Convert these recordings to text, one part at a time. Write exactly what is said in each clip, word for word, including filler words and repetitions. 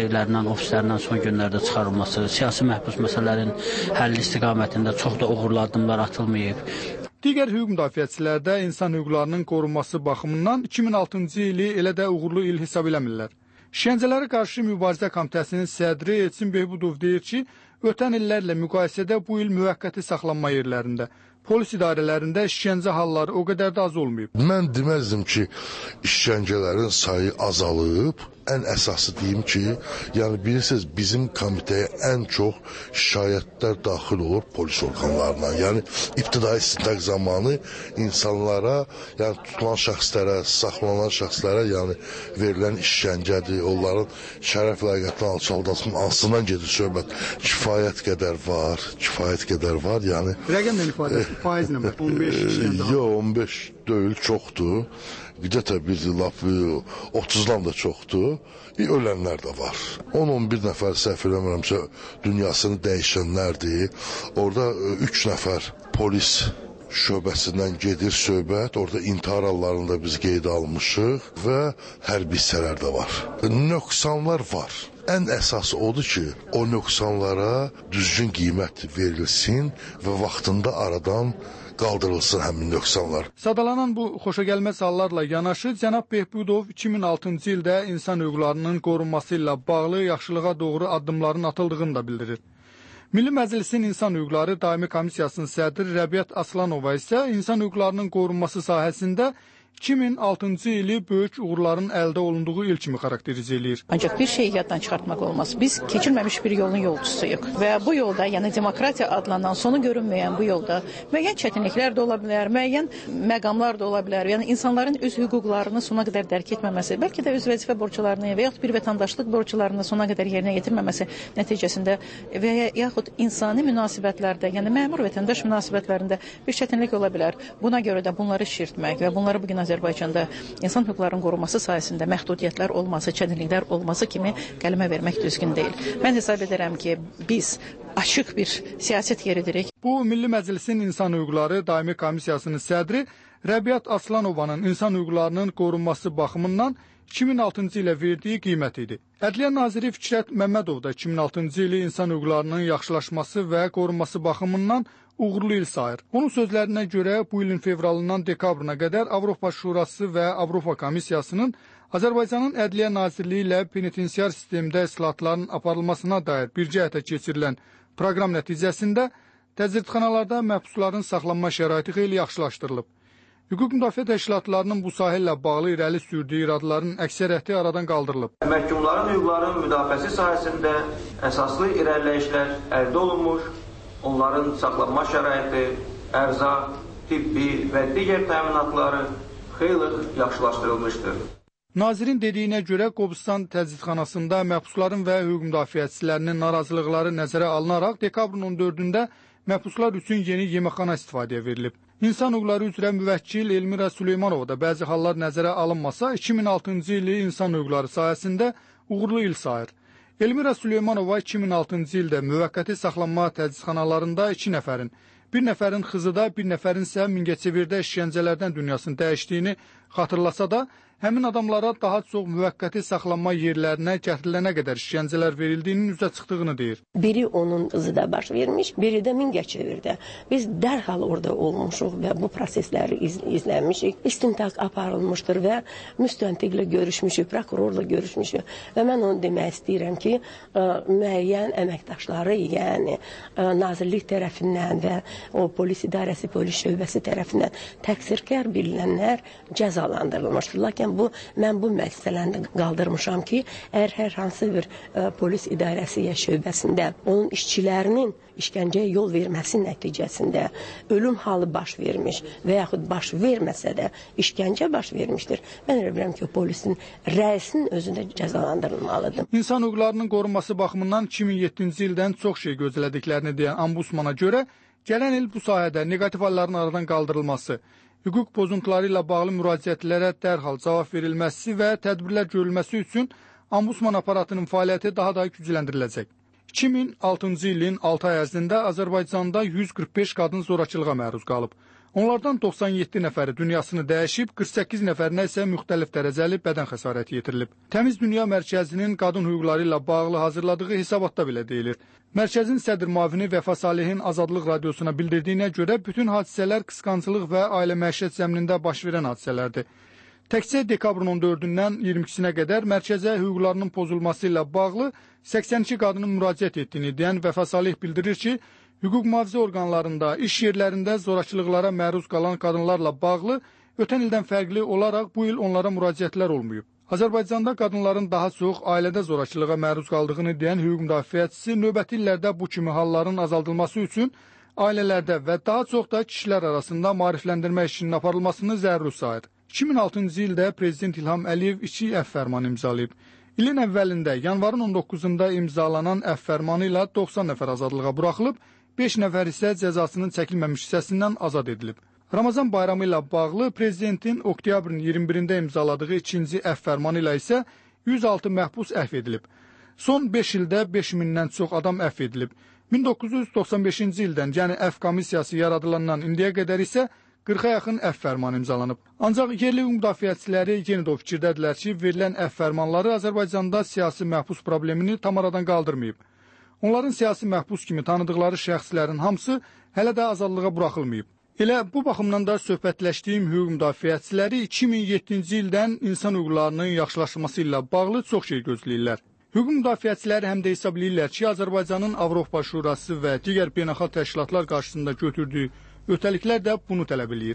evlərindən, ofislərindən son günlərdə çıxarılması, siyasi məhbus məsələlərin həlli istiqamətində çox da uğurlu addımlar atılmayıb. Digər hüquq müdafiəçilərdə insan hüquqlarının qorunması baxımından iki min altıncı ili elə də uğurlu il hesab eləmirlər. İşgəncələrə qarşı mübarizə komitəsinin sədri Elçin Behbudov deyir ki, ötən illərlə müqayisədə bu il müvəqqəti saxlanma yerlərində, polis idarələrində işgəncə halları o qədər də az olmayıb. Mən deməzdim ki, işgəncələrin sayı azalıb. Ən əsası deyim ki, yəni bilirsiniz, bizim komitəyə ən çox şikayətlər daxil olur polis orqanlarından. Yəni ibtidai istintaq zamanı insanlara, yəni tutulan şəxslərə, saxlanılan şəxslərə, yəni verilən işgəncədir, onların şərəf ləyaqətinin alçaldılmasından gedir söhbət. Kifayət qədər var, kifayət qədər var, yəni. Rəqəmlə ifadə, faiz nə var? on beş işgəncə. Yox, on beş deyil, çoxdur. Qidətə bir lap otuzdan da çoxdur. Ölənlər də var. on on bir nəfər səhv eləmirəmsə dünyasını dəyişənlərdir. Orada üç nəfər polis şöbəsindən gedir söhbət. Orada intihar hallarında biz qeydə almışıq və hərbi hissələr də var. Nöqsanlar var. Ən əsası odur ki, o nöqsanlara düzgün qiymət verilsin və vaxtında aradan qaldırılsın həmin nöqsanlar. Sadalanan bu xoşagəlməz hallarla yanaşı, cənab Behbudov iki min altıncı ildə insan hüquqlarının qorunması ilə bağlı yaxşılığa doğru addımların atıldığını da bildirir. Milli Məclisin İnsan Hüquqları Daimi Komissiyasının sədri Rəbiyyət Aslanova isə insan hüquqlarının qorunması sahəsində iki min altıncı ili böyük uğurların əldə olunduğu il kimi xarakterizə eləyir. Ancaq bir şeyi yaddan çıxartmaq olmaz. Biz keçilməmiş bir yolun yolçusuyuq və bu yolda, yəni demokratiya adlanan, sonu görünməyən bu yolda müəyyən çətinliklər də ola bilər, müəyyən məqamlar da ola bilər. Yəni insanların öz hüquqlarını sona qədər dərk etməməsi, bəlkə də öz vəzifə borclarını və yaxud bir vətəndaşlıq borclarını sona qədər yerinə yetirməməsi nəticəsində və yaxud insani münasibətlərdə, yəni məmur vətəndaş münasibətlərində bir çətinlik ola bilər. Buna görə də bunları şişirtmək və bunları bu gün Azərbaycanda insan hüquqlarının qorunması sayəsində məhdudiyyətlər olması, çətinliklər olması kimi qələmə vermək düzgün deyil. Mən hesab edirəm ki, biz açıq bir siyasət yeridirik. Bu, Milli Məclisin İnsan Hüquqları Daimi Komissiyasının sədri Rəbiyyət Aslanovanın insan hüquqlarının qorunması baxımından iki min altıncı ilə verdiyi qiymət idi. Ədliyyə naziri Fikrət Məmmədov da iki min altıncı ili insan hüquqlarının yaxşılaşması və qorunması baxımından uğurlu il sayır. Onun sözlərinə görə bu ilin fevralından dekabrına qədər Avropa Şurası və Avropa Komissiyasının Azərbaycanın Ədliyyə Nazirliyi ilə penitensiar sistemdə islahatların aparılmasına dair bircə həyata keçirilən proqram nəticəsində təzyiqxanalarda məhbusların saxlanma şəraiti xeyli yaxşılaşdırılıb. Hüquq müdafiə təşkilatlarının bu sahə ilə bağlı irəli sürdüyü iradların əksəriyyəti aradan qaldırılıb. Məhkumların hüquqlarının müdafiəsi sahəsində əsaslı irəliləyişlər əldə olunmuş, onların saxlanma şəraiti, ərzaq, tibbi və digər təminatları xeyli yaxşılaşdırılmışdır. Nazirin dediyinə görə Qobustan təzyiqxanasında məhbusların və hüquq müdafiəçilərinin narazılıqları nəzərə alınaraq dekabrın on dördündə məhbuslar üçün yeni yeməkxana istifadəyə verilib. İnsan hüquqları üzrə müvəkkil Elmira Süleymanova da bəzi hallar nəzərə alınmasa iki min altıncı ili insan hüquqları sahəsində uğurlu il sayır. Elmira Süleymanova iki min altıncı ildə müvəqqəti saxlanma təzyiqxanalarında iki nəfərin, bir nəfərin Xızıda, bir nəfərin isə Mingəçevirdə işgəncələrdən dünyasını dəyişdiyini xatırlasa da, həmin adamlara daha çox müvəqqəti saxlanma yerlərinə gətirilənə qədər işgəncələr verildiyinin üzə çıxdığını deyir. Biri onun Xızıda baş vermiş, biri də Mingəçevirdə. Biz dərhal orada olmuşuq və bu prosesləri iz izləmişik. İstintaq aparılmışdır və müstəntiqlə görüşmüşük, prokurorla görüşmüşük. Və mən onu demək istəyirəm ki, ə, müəyyən əməkdaşları, yəni ə, nazirlik tərəfindən və o polis idarəsi, polis şöbəsi tərəfindən təqsirkar bilinənlər cəzalandırılmışdır. Lakin bu, mən bu məsələni qaldırmışam ki, əgər hər hansı bir ə, polis idarəsi ya şöbəsində onun işçilərinin işgəncəyə yol verməsi nəticəsində ölüm halı baş vermiş və yaxud baş verməsə də işgəncə baş vermişdir. Mən elə bilirəm ki, polisin rəisinin özündə cəzalandırılmalıdır. İnsan hüquqlarının qorunması baxımından iki min yeddinci ildən çox şey gözlədiklərini deyən Ombudsmana görə, gələn il bu sahədə negativ halların aradan qaldırılması, hüquq pozuntuları ilə bağlı müraciətlərə dərhal cavab verilməsi və tədbirlər görülməsi üçün Ombudsman aparatının fəaliyyəti daha da gücləndiriləcək. iki min altıncı ilin altı ay ərzində Azərbaycanda yüz qırx beş qadın zorakılığa məruz qalıb. Onlardan doxsan yeddi nəfəri dünyasını dəyişib, qırx səkkiz nəfərinə isə müxtəlif dərəcəli bədən xəsarəti yetirilib. Təmiz Dünya Mərkəzinin qadın hüquqları ilə bağlı hazırladığı hesabatda belə deyilir. Mərkəzin sədr müavini Vəfa Salihin Azadlıq Radiosuna bildirdiyinə görə bütün hadisələr qısqancılıq və ailə məişət zəminində baş verən hadisələrdir. Təkcə dekabrın on dördündən iyirmi ikisinə qədər mərkəzə hüquqlarının pozulması ilə bağlı səksən iki qadının müraciət etdiyini deyən Vəfa Salih bildirir ki, hüquq mühafizə orqanlarında, iş yerlərində zorakılıqlara məruz qalan qadınlarla bağlı ötən ildən fərqli olaraq bu il onlara müraciətlər olmayıb. Azərbaycanda qadınların daha çox ailədə zorakılığa məruz qaldığını deyən hüquq müdafiəçisi növbəti illərdə bu kimi halların azaldılması üçün ailələrdə və daha çox da kişilər arasında maarifləndirmə işinin aparılmasını zəruri sayır. iki min altıncı ildə Prezident İlham Əliyev iki əfv fərmanı imzalayıb. İlin əvvəlində yanvarın on doqquzunda imzalanan əfv fərmanı ilə doxsan nəfər azadlığa buraxılıb, beş nəfər isə cəzasının çəkilməmiş hissəsindən azad edilib. Ramazan bayramı ilə bağlı Prezidentin oktyabrın iyirmi birində imzaladığı ikinci əfv fərmanı ilə isə yüz altı məhbus əfv edilib. Son beş ildə beş mindən çox adam əfv edilib. min doqquz yüz doxsan beşinci ildən, yəni əfv komissiyası yaradılandan indiyə qədər isə qırxa yaxın əfv fərmanı imzalanıb. Ancaq yerli hüquq müdafiəçiləri yenə də o fikirdədirlər ki, verilən əfv fərmanları Azərbaycanda siyasi məhbus problemini tam aradan qaldırmayıb. Onların siyasi məhbus kimi tanıdıqları şəxslərin hamısı hələ də azadlığa buraxılmayıb. Elə bu baxımdan da söhbətləşdiyim hüquq müdafiəçiləri iki min yeddinci ildən insan hüquqlarının yaxşılaşması ilə bağlı çox şey gözləyirlər. Hüquq müdafiəçiləri həm də hesab edirlər ki, Azərbaycanın Avropa Şurası və digər beynəlxalq təşkilatlar qarşısında götürdüyü ötəliklər də bunu tələb edir.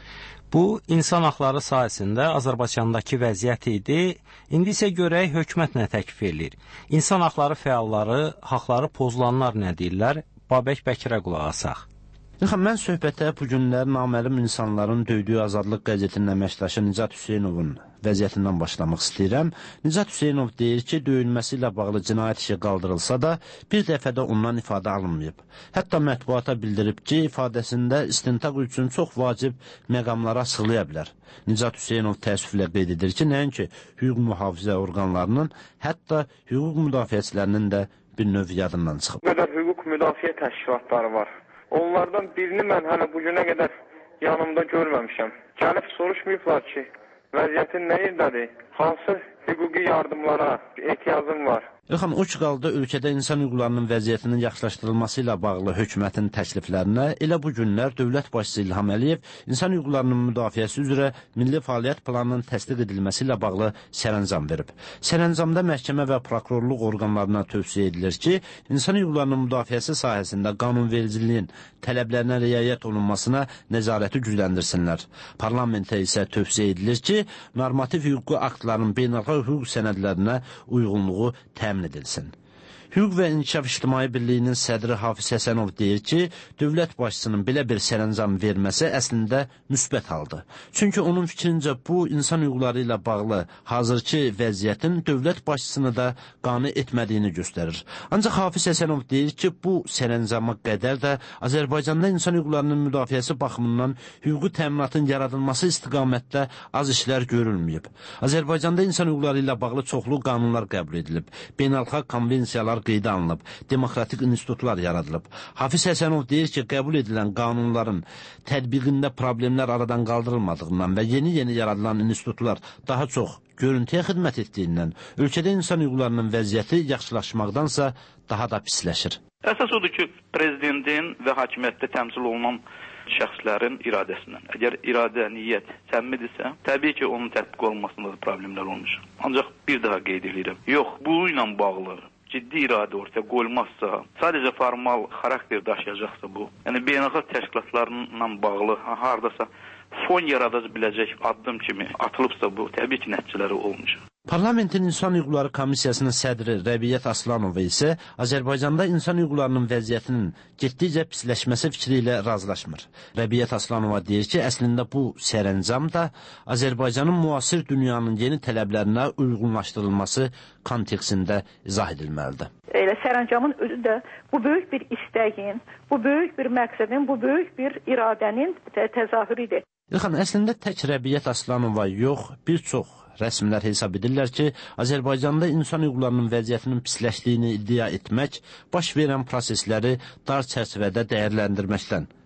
Bu, insan haqları sahəsində Azərbaycandakı vəziyyət idi. İndi isə görək hökumət nə təklif edir. İnsan haqları fəalları, haqları pozulanlar nə deyirlər? Babək Bəkirə qulaq asaq. Mən söhbətə bu günlər naməlum insanların döydüyü Azadlıq qəzetinin əməkdaşı Nicat Hüseynovun vəziyyətindən başlamaq istəyirəm. Nicat Hüseynov deyir ki, döyülməsi ilə bağlı cinayət işi qaldırılsa da, bir dəfədə ondan ifadə alınmayıb. Hətta mətbuata bildirib ki, ifadəsində istintaq üçün çox vacib məqamları açıqlaya bilər. Nicat Hüseynov təəssüflə qeyd edir ki, nəinki hüquq mühafizə orqanlarının, hətta hüquq müdafiəçilərinin də bir növ yadından çıxıb. Bu qədər hüquq müdafiə təşkilatları var. Onlardan birini mən hələ bu günə qədər yanımda görməmişəm. Gəlib soruşmayıblar ki, vəziyyətin nə yerdədir, hansı hüquqi yardımlara ehtiyacım var. Yoxam, o ki qaldı ölkədə insan hüquqlarının vəziyyətinin yaxşılaşdırılması ilə bağlı hökumətin təkliflərinə elə bu günlər dövlət başçısı İlham Əliyev insan hüquqlarının müdafiəsi üzrə milli fəaliyyət planının təsdiq edilməsi ilə bağlı sərəncam verib. Sərəncamda məhkəmə və prokurorluq orqanlarına tövsiyə edilir ki, insan hüquqlarının müdafiəsi sahəsində qanunvericiliyin tələblərinə riayət olunmasına nəzarəti gücləndirsinlər. Parlamentə isə tövsiyə edilir ki, normativ hüquqi aktların beynəlxalq hüquq sənədlərinə uyğunluğu təmin edilsin. Hüquq və İnkişaf İctimai Birliyinin sədri Hafiz Həsənov deyir ki, dövlət başçısının belə bir sərəncam verməsi əslində müsbət haldır. Çünki onun fikrincə bu, insan hüquqları ilə bağlı hazırki vəziyyətin dövlət başçısını da qane etmədiyini göstərir. Ancaq Hafiz Həsənov deyir ki, bu sərəncama qədər də Azərbaycanda insan hüquqlarının müdafiəsi baxımından hüquqi təminatın yaradılması istiqamətdə az işlər görülməyib. Azərbaycanda insan hüquqları ilə bağlı çoxlu qanunlar qəbul edilib, beynəlxalq konvensiyalar qeydə alınıb, demokratik institutlar yaradılıb. Hafiz Həsənov deyir ki, qəbul edilən qanunların tətbiqində problemlər aradan qaldırılmadığından və yeni-yeni yaradılan institutlar daha çox görüntüyə xidmət etdiyindən ölkədə insan hüquqlarının vəziyyəti yaxşılaşmaqdansa daha da pisləşir. Əsas odur ki, prezidentin və hakimiyyətdə təmsil olunan şəxslərin iradəsindən. Əgər iradə, niyyət səmimidirsə, təbii ki, onun tətbiq olunmasında da problemlər olmuş. Ancaq bir daha qeyd edirəm. Yox, bu ilə bağlı ciddi iradə ortaya qoyulmazsa, sadəcə formal xarakter daşıyacaqsa bu, yəni beynəlxalq təşkilatlarla bağlı hardasa fon yarada biləcək addım kimi atılıbsa bu, təbii ki, nəticələri olmuş. Parlamentin İnsan Hüquqları Komissiyasının sədri Rəbiyyət Aslanova isə Azərbaycanda insan hüquqlarının vəziyyətinin getdikcə pisləşməsi fikri ilə razılaşmır. Rəbiyyət Aslanova deyir ki, əslində bu sərəncam da Azərbaycanın müasir dünyanın yeni tələblərinə uyğunlaşdırılması kontekstində izah edilməlidir. Elə sərəncamın özü də bu böyük bir istəyin, bu böyük bir məqsədin, bu böyük bir iradənin təzahürüdür. Yaxın, əslində tək Rəbiyyət Aslanova yox, bir çox rəsmlər hesab edirlər ki, Azərbaycanda insan hüquqlarının vəziyyətinin pisləşdiyini iddia etmək, baş verən prosesləri dar çərçivədə dəyərləndirməkdən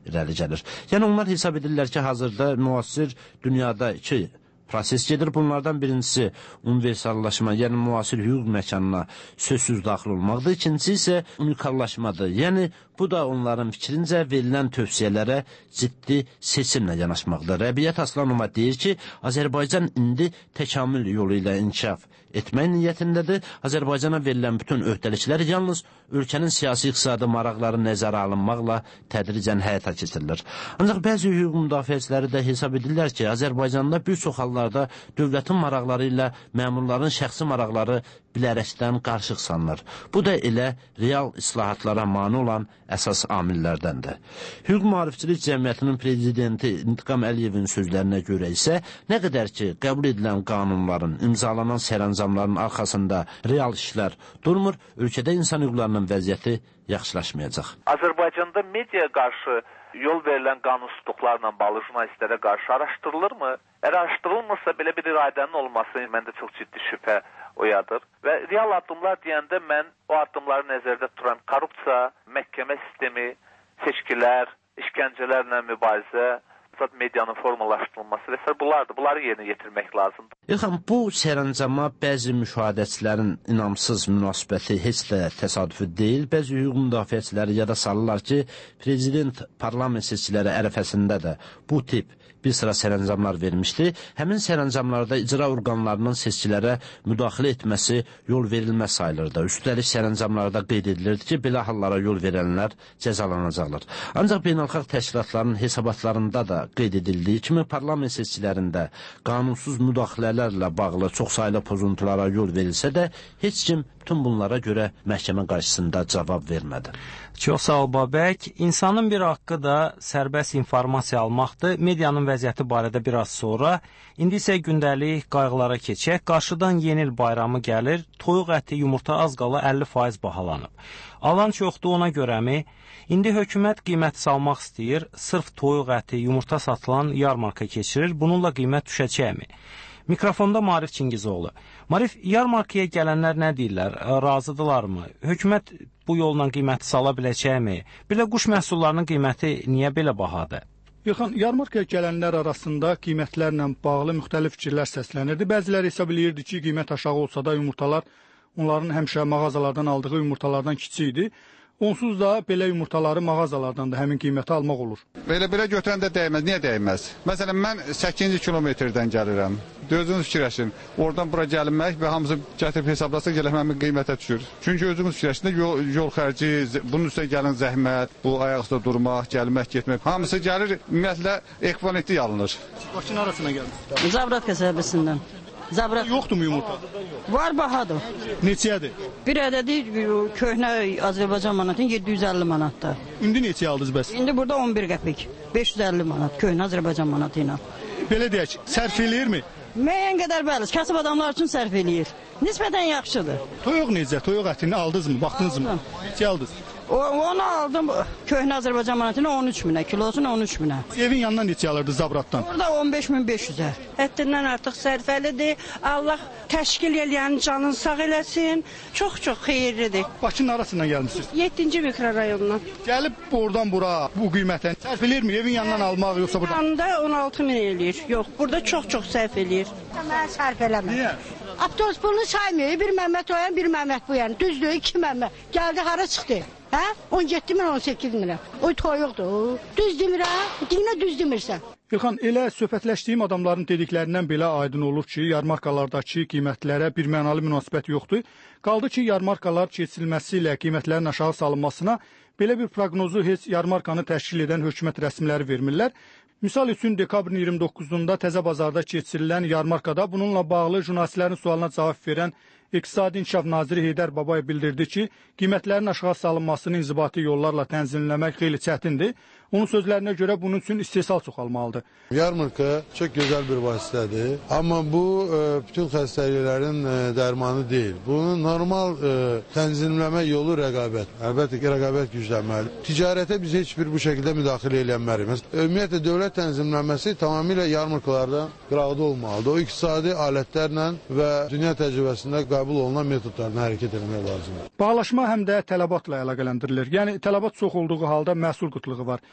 irəli gəlir. Yəni onlar hesab edirlər ki, hazırda müasir dünyada iki proses gedir. Bunlardan birincisi universallaşma, yəni müasir hüquq məkanına sözsüz daxil olmaqdır. İkincisi isə unikallaşmadır. Yəni bu da onların fikrincə verilən tövsiyələrə ciddi seçimlə yanaşmaqdır. Rəbiyyət Aslanova deyir ki, Azərbaycan indi təkamül yolu ilə inkişaf etmək niyyətindədir. Azərbaycana verilən bütün öhdəliklər yalnız ölkənin siyasi-iqtisadi maraqları nəzərə alınmaqla tədricən həyata keçirilir. Ancaq bəzi hüquq müdafiəçiləri də hesab edirlər ki, Azərbaycanda bir çox hallarda dövlətin maraqları ilə məmurların şəxsi maraqları bilərəkdən qarışıq sanılır. Bu da elə real islahatlara mane olan əsas amillərdəndir. Hüquq Mühafizəçilik Cəmiyyətinin prezidenti İntiqam Əliyevin sözlərinə görə isə nə qədər ki, qəbul edilən qanunların, imzalanan sərəncamların arxasında real işlər durmur, ölkədə insan hüquqlarının vəziyyəti yaxşılaşmayacaq. Azərbaycanda mediaya qarşı yol verilən qanunsuzluqlarla bağlı jurnalistlərə qarşı araşdırılırmı? Əgər araşdırılmırsa, belə bir iradənin olması məndə çox ciddi şübhə oyadır. Və real addımlar deyəndə mən o addımları nəzərdə tuturam. Korrupsiya, məhkəmə sistemi, seçkilər, işgəncələrlə mübarizə, medianın formalaşdırılması və s. bunlardır. Bunları yerinə yetirmək lazımdır. İlham, bu sərəncama bəzi müşahidəçilərin inamsız münasibəti heç də təsadüfi deyil. Bəzi hüquq müdafiəçiləri yada salırlar ki, prezident parlament seçkiləri ərəfəsində də bu tip bir sıra sərəncamlar vermişdi. Həmin sərəncamlarda icra orqanlarının seçkilərə müdaxilə etməsi yol verilməz sayılırdı. Üstəlik sərəncamlarda qeyd edilirdi ki, belə hallara yol verənlər cəzalanacaqlar. Ancaq beynəlxalq təşkilatların hesabatlarında da qeyd edildiyi kimi parlament seçkilərində qanunsuz müdaxilələrlə bağlı çoxsaylı pozuntulara yol verilsə də, heç kim bütün bunlara görə məhkəmə qarşısında cavab vermədi. Çox sağ ol Babək. İnsanın bir haqqı da sərbəst informasiya almaqdır. Medianın vəziyyəti barədə biraz sonra. İndi isə gündəlik qayğılara keçək. Qarşıdan yeni il bayramı gəlir. Toyuq əti, yumurta az qala əlli faiz bahalanıb. Alan çoxdur, ona görəmi? İndi hökumət qiymət salmaq istəyir. Sırf toyuq əti, yumurta satılan yarmarka keçirir. Bununla qiymət düşəcəkmi? Mikrofonda Marif Çingizoğlu. Marif, yarmarkaya gələnlər nə deyirlər? Razıdırlarmı? Hökumət bu yolla qiyməti sala biləcəkmi? Bir də quş məhsullarının qiyməti niyə belə bahadır? Yıxan, yarmarkaya gələnlər arasında qiymətlərlə bağlı müxtəlif fikirlər səslənirdi. Bəziləri hesab eləyirdi ki, qiymət aşağı olsa da yumurtalar onların həmişə mağazalardan aldığı yumurtalardan kiçik idi. Onsuz da belə yumurtaları mağazalardan da həmin qiyməti almaq olur. Belə-belə götürəndə dəyməz. Niyə dəyməz? Məsələn, mən səkkizinci kilometrdən gəlirəm. Özünüz fikirləşin. Oradan bura gəlinmək və hamısı gətirib hesablasaq gələk həmin qiymətə düşür. Çünki özünüz fikirləşin, yol, yol xərci, bunun üstə gələn zəhmət, bu ayaq üstə durmaq, gəlmək, getmək. Hamısı gəlir, ümumiyyətlə ekvivalentli alınır. Bakının arasına gəlmiş. Zabrat qəsəbəsindən. Zabrat. Yoxdur mu yumurta? Var, bahadır. Neçəyədir? Bir ədədi köhnə Azərbaycan manatının yeddi yüz əlli manatdır. İndi neçəyə aldınız bəs? İndi burada on bir qəpik. beş yüz əlli manat köhnə Azərbaycan manatı ilə. Belə deyək, sərf eləyirmi? Müəyyən qədər bəli, kasıb adamlar üçün sərf eləyir. Nisbətən yaxşıdır. Toyuq necə? Toyuq ətini aldınız mı? Baxdınız mı? Neçə aldınız? O, onu aldım köhnə Azərbaycan manatına on üç minə, kilosuna on üç minə. Evin yanından neçə alırdı zabratdan? Orada on beş min beş yüzə. Ətdindən artıq sərfəlidir. Allah təşkil eləyən canın sağ eləsin. Çox-çox xeyirlidir. Bakının arasından gəlmişsiniz. yeddinci mikrorayondan. Gəlib oradan bura bu qiymətə sərf eləyirmi? Evin yanından almaq yoxsa burada? Yanında on altı min eləyir. Yox, burada çox-çox sərf eləyir. Mən sərf eləməm. Niyə? Avtobus pulunu saymıyor. Bir Məhəmməd o yan, bir Məhəmməd bu yan. Düzdür, iki Məhəmməd. Gəldi hara çıxdı? Hə? on yeddi min, on səkkiz min. O toyuqdur. Düz demirəm. Dinə düz demirsən. İlxan, elə söhbətləşdiyim adamların dediklərindən belə aydın olur ki, yarmarkalardakı qiymətlərə bir mənalı münasibət yoxdur. Qaldı ki, yarmarkalar keçirilməsi ilə qiymətlərin aşağı salınmasına belə bir proqnozu heç yarmarkanı təşkil edən hökumət rəsmiləri vermirlər. Misal üçün, dekabrın iyirmi doqquzunda Təzə Bazarda keçirilən yarmarkada bununla bağlı jurnalistlərin sualına cavab verən İqtisadi İnkişaf Naziri Heydər Babayev bildirdi ki, qiymətlərin aşağı salınmasını inzibati yollarla tənzimləmək xeyli çətindir. Onun sözlərinə görə bunun üçün istehsal çoxalmalıdır. Yarmarka çox gözəl bir vasitədir. Amma bu e, bütün xəstəliklərin e, dərmanı deyil. Bunun normal e, tənzimləmə yolu rəqabət. Əlbəttə ki, rəqabət güclənməli. Ticarətə biz heç bir bu şəkildə müdaxilə edilməliyik. Ümumiyyətlə dövlət tənzimləməsi tamamilə yarmarkalardan qırağda olmalıdır. O iqtisadi alətlərlə və dünya təcrübəsində qəbul olunan metodlarla hərəkət etmək lazımdır. Bağlaşma həm də tələbatla əlaqələndirilir. Yəni tələbat çox olduğu halda məhsul qıtlığı var.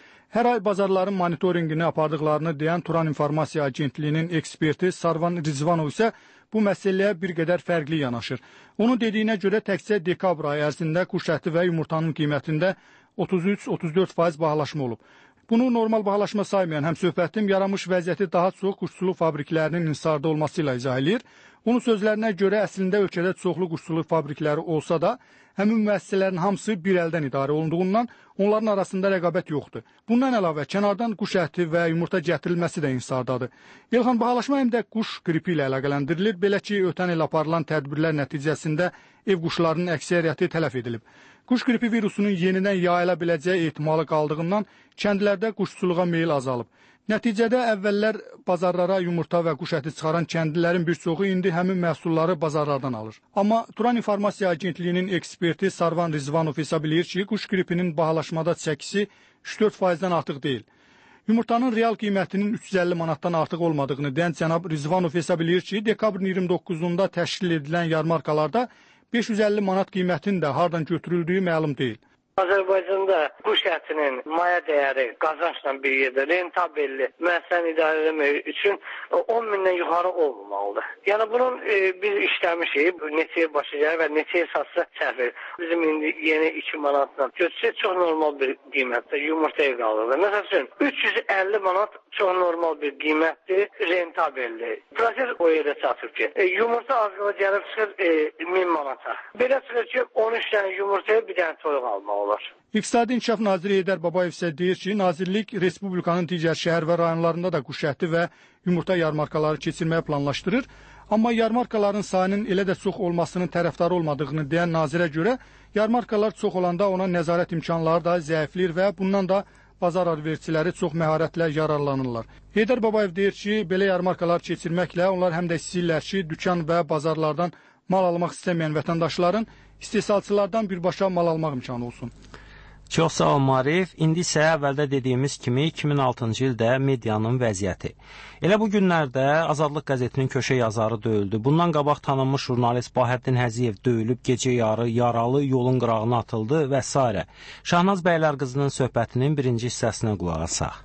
Hər ay bazarların monitorinqini apardıqlarını deyən Turan İnformasiya Agentliyinin eksperti Sarvan Rizvanov isə bu məsələyə bir qədər fərqli yanaşır. Onun dediyinə görə təkcə dekabr ayı ərzində quş əti və yumurtanın qiymətində otuz üç otuz dörd faiz bahalaşma olub. Bunu normal bahalaşma saymayan həmsöhbətim yaranmış vəziyyəti daha çox quşçuluq fabriklərinin insarda olması ilə izah edir. Onun sözlərinə görə əslində ölkədə çoxlu quşçuluq fabrikləri olsa da, həmin müəssisələrin hamısı bir əldən idarə olunduğundan onların arasında rəqabət yoxdur. Bundan əlavə kənardan quş əti və yumurta gətirilməsi də insardadır. Elxan, bahalaşma həm də quş qripi ilə əlaqələndirilir. Belə ki, ötən il aparılan tədbirlər nəticəsində ev quşlarının əksəriyyəti tələf edilib. Quş qripi virusunun yenidən yayıla biləcəyi ehtimalı qaldığından kəndlərdə quşçuluğa meyil azalıb. Nəticədə əvvəllər bazarlara yumurta və quş əti çıxaran kəndlilərin bir çoxu indi həmin məhsulları bazarlardan alır. Amma Turan İnformasiya Agentliyinin eksperti Sarvan Rizvanov hesab edir ki, quş qripinin bahalaşmada çəkisi üç dörd faizdən artıq deyil. Yumurtanın real qiymətinin üç yüz əlli manatdan artıq olmadığını deyən cənab Rizvanov hesab edir ki, dekabrın iyirmi doqquzunda təşkil edilən yarmarkalarda beş yüz əlli manat qiymətinin də hardan götürüldüyü məlum deyil. Azərbaycanda quş ətinin maya dəyəri qazançla bir yerdə rentabelli müəssisəni idarə etmək üçün on mindən yuxarı olmamalıdır. Yəni bunun e, biz işləmişik, neçəyə başlayacaq və neçəyə satsa səhv edir. Bizim indi yeni iki manatla götürsək çox normal bir qiymətdir, yumurtaya qalır. Məsəl üçün üç yüz əlli manat çox normal bir qiymətdir, rentabelli. Proses o yerə çatır ki, e, yumurta az qala gəlib çıxır e, min manata. Belə çıxır ki, on üç dənə yumurtaya bir dənə toyuq almaq olar. İqtisadi İnkişaf Naziri Heydər Babayev isə deyir ki, Nazirlik Respublikanın digər şəhər və rayonlarında da quş əti və yumurta yarmarkaları keçirməyə planlaşdırır. Amma yarmarkaların sayının elə də çox olmasının tərəfdarı olmadığını deyən nazirə görə, yarmarkalar çox olanda ona nəzarət imkanları da zəifləyir və bundan da bazar alverçiləri çox məharətlə yararlanırlar. Heydər Babayev deyir ki, belə yarmarkalar keçirməklə onlar həm də istəyirlər ki, dükan və bazarlardan mal almaq istəməyən vətəndaşların istehsalçılardan birbaşa mal almaq imkanı olsun. Çox sağ ol Marif. İndi isə əvvəldə dediyimiz kimi iki min altıncı ildə medianın vəziyyəti. Elə bu günlərdə Azadlıq qəzetinin köşə yazarı döyüldü. Bundan qabaq tanınmış jurnalist Bahəddin Həziyev döyülüb, gecə yarı yaralı yolun qırağına atıldı və s. Şahnaz Bəylər qızının söhbətinin birinci hissəsinə qulaq asaq.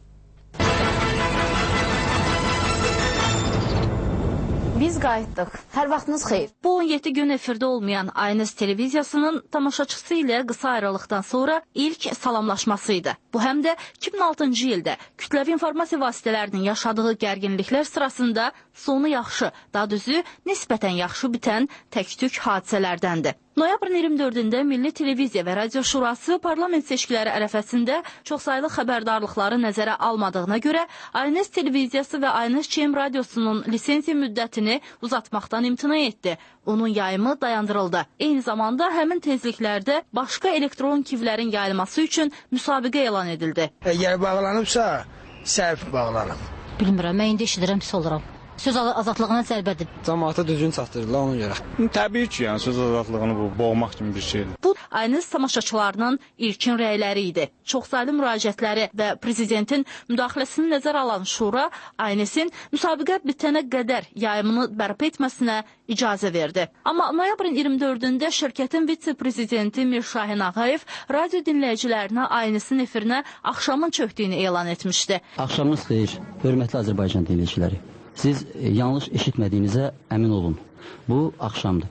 Biz qayıtdıq. Hər vaxtınız xeyir. Bu on yeddi gün efirdə olmayan Aynız televiziyasının tamaşaçısı ilə qısa ayrılıqdan sonra ilk salamlaşması idi. Bu həm də iki min altıncı ildə kütləvi informasiya vasitələrinin yaşadığı gərginliklər sırasında sonu yaxşı, daha düzü nisbətən yaxşı bitən tək-tük hadisələrdəndir. Noyabrın iyirmi dördündə Milli Televiziya və Radio Şurası parlament seçkiləri ərəfəsində çoxsaylı xəbərdarlıqları nəzərə almadığına görə Aynız televiziyası və Aynız Çem radiosunun lisensiya müddətini uzatmaqdan imtina etdi. Onun yayımı dayandırıldı. Eyni zamanda həmin tezliklərdə başqa elektron kivlərin yayılması üçün müsabiqə elan edildi. Əgər bağlanıbsa, səhv bağlanıb. Bilmirəm, mən indi eşidirəm, pis oluram. Söz azadlığına zərbədir. Cəmaata düzgün çatdırırlar ona görə. Təbii ki, yəni söz azadlığını bu boğmaq kimi bir şeydir. Bu Aynız tamaşaçılarının ilkin rəyləri idi. Çoxsaylı müraciətləri və prezidentin müdaxiləsini nəzərə alan şura Aynızın müsabiqə bitənə qədər yayımını bərpa etməsinə icazə verdi. Amma noyabrın iyirmi dördündə şirkətin vitse-prezidenti Mirşahin Ağayev radio dinləyicilərinə Aynızın efirinə axşamın çökdüyünü elan etmişdi. Axşamınız xeyir, hörmətli Azərbaycan dinləyiciləri. Siz yanlış eşitmədiyinizə əmin olun. Bu axşamdır.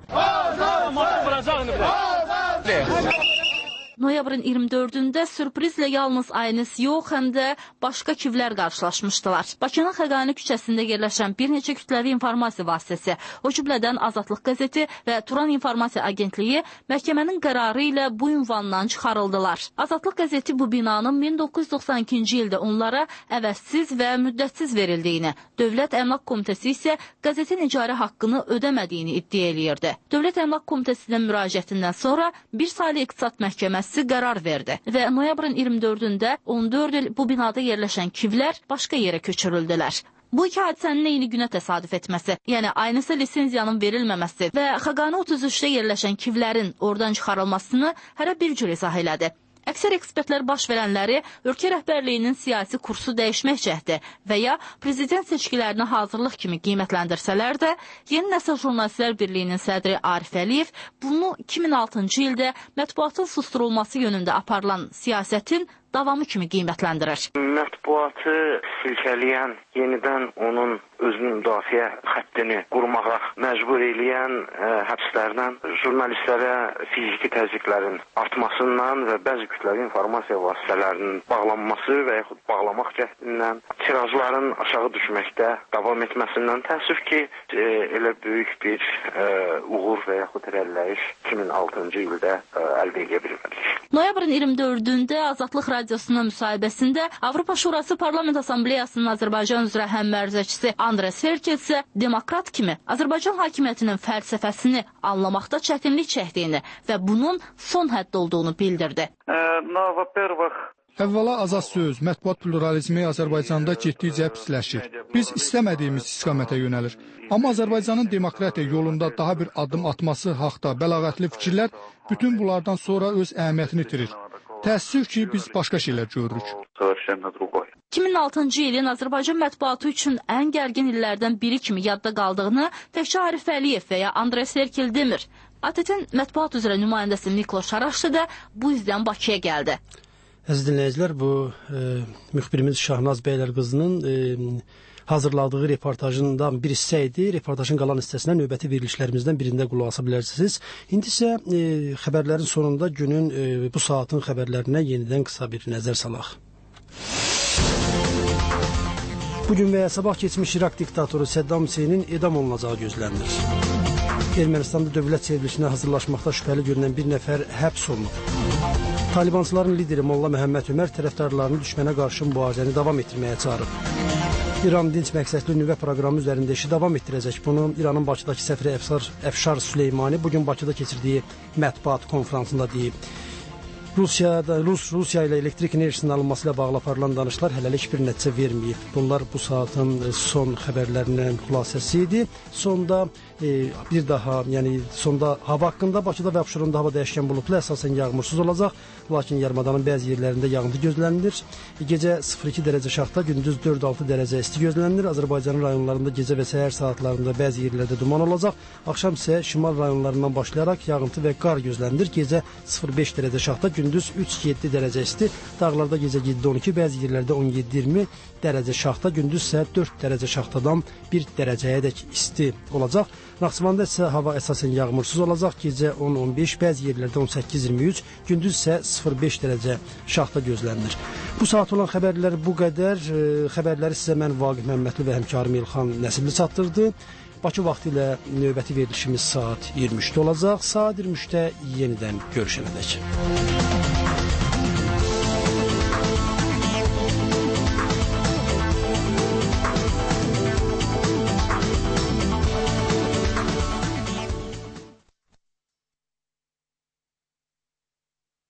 Noyabrın iyirmi dördündə sürprizlə yalnız Aynız yox, həm də başqa kivlər qarşılaşmışdılar. Bakının Xəqani küçəsində yerləşən bir neçə kütləvi informasiya vasitəsi, o cümlədən Azadlıq qəzeti və Turan İnformasiya Agentliyi məhkəmənin qərarı ilə bu ünvandan çıxarıldılar. Azadlıq qəzeti bu binanın min doqquz yüz doxsan ikinci ildə onlara əvəzsiz və müddətsiz verildiyini, Dövlət Əmlak Komitəsi isə qəzetin icarə haqqını ödəmədiyini iddia eləyirdi. Dövlət Əmlak Komitəsinin müraciətindən sonra bir saylı iqtisad məhkəməsi qərar verdi və noyabrın iyirmi dördündə on dörd il bu binada yerləşən kivlər başqa yerə köçürüldülər. Bu iki hadisənin eyni günə təsadüf etməsi, yəni Aynıza lisenziyanın verilməməsi və Xəqani otuz üçdə yerləşən kivlərin oradan çıxarılmasını hərə bir cür izah elədi. Əksər ekspertlər baş verənləri ölkə rəhbərliyinin siyasi kursu dəyişmək cəhdi və ya prezident seçkilərinə hazırlıq kimi qiymətləndirsələr də, Yeni Nəsil Jurnalistlər Birliyinin sədri Arif Əliyev bunu iki min altıncı ildə mətbuatın susturulması yönündə aparılan siyasətin davamı kimi qiymətləndirir. Mətbuatı silkələyən, yenidən onun özünün müdafiə xəttini qurmağa məcbur eləyən ə, həbslərdən jurnalistlərə fiziki təzyiqlərin artmasından və bəzi kütləvi informasiya vasitələrinin bağlanması və yaxud bağlamaq cəhdindən, tirajların aşağı düşməkdə davam etməsindən təəssüf ki, e, elə böyük bir e, uğur və yaxud irəliləyiş iki min altıncı ildə e, əldə edə bilmədik. Noyabrın iyirmi dördündə Azadlıq Radiosuna müsahibəsində Avropa Şurası Parlament Assambleyasının Azərbaycan üzrə həmmərcəçisi Andres Herkel isə demokrat kimi Azərbaycan hakimiyyətinin fəlsəfəsini anlamaqda çətinlik çəkdiyini və bunun son hədd olduğunu bildirdi. Əvvəla azad söz, mətbuat pluralizmi Azərbaycanda getdikcə pisləşir. Biz istəmədiyimiz istiqamətə yönəlir. Amma Azərbaycanın demokratiya yolunda daha bir addım atması haqda bəlağətli fikirlər bütün bunlardan sonra öz əhəmiyyətini itirir. Təəssüf ki, biz başqa şeylər görürük. iki min altıncı ilin Azərbaycan mətbuatı üçün ən gərgin illərdən biri kimi yadda qaldığını təkcə Arif Əliyev və ya Andres Herkel demir. A T T-in mətbuat üzrə nümayəndəsi Mikloş Şaraşlı da bu izdən Bakıya gəldi. Əziz dinləyicilər, bu e, müxbirimiz Şahnaz Bəylərqızının e, hazırladığı reportajından bir hissə idi. Reportajın qalan hissəsinə növbəti verilişlərimizdən birində qulaq asa bilərsiniz. İndi isə e, xəbərlərin sonunda günün e, bu saatın xəbərlərinə yenidən qısa bir nəzər salaq. Bugün və ya sabah keçmiş İraq diktatoru Səddam Hüseynin edam olunacağı gözlənilir. Ermənistanda dövlət çevrilişinə hazırlaşmaqda şübhəli görünən bir nəfər həbs olunub. Talibançıların lideri Molla Məhəmməd Ömər tərəfdarlarını düşmənə qarşı mübarizəni davam etdirməyə çağırıb. İran dinc məqsədli nüvə proqramı üzərində işi davam etdirəcək. Bunu İranın Bakıdakı səfiri Əfsar, Əfşar Süleymani bugün Bakıda keçirdiyi mətbuat konfransında deyib. Rusiyada, Rus, Rusiya ilə elektrik enerjisinin alınması ilə bağlı aparılan danışıqlar hələlik bir nəticə verməyib. Bunlar bu saatın son xəbərlərindən xülasəsi idi. Sonda e, bir daha, yəni sonda hava haqqında Bakıda və Abşeronda hava dəyişkən buludlu, əsasən yağmursuz olacaq. Lakin yarımadanın bəzi yerlərində yağıntı gözlənilir. Gecə sıfır iki dərəcə şaxta, gündüz dörd altı dərəcə isti gözlənilir. Azərbaycanın rayonlarında gecə və səhər saatlarında bəzi yerlərdə duman olacaq. Axşam isə şimal rayonlarından başlayaraq yağıntı və qar gözlənilir. Gecə sıfır beş dərəcə şaxta, gündüz üç yeddi dərəcə isti. Dağlarda gecə yeddi on iki, bəzi yerlərdə on yeddi iyirmi dərəcə şaxta, gündüz isə dörd dərəcə şaxtadan bir dərəcəyədək isti olacaq. Naxçıvanda isə hava əsasən yağmursuz olacaq. Gecə on on beş, bəzi yerlərdə on səkkiz iyirmi üç, gündüz isə sıfır beş dərəcə şaxta gözlənilir. Bu saat olan xəbərlər bu qədər. E, xəbərləri sizə mən Vaqif Məmmədli və həmkarım İlxan Nəsibli çatdırdı. Bakı vaxtı ilə növbəti verilişimiz saat iyirmi üçdə olacaq. Saat iyirmi üçdə yenidən görüşənədək.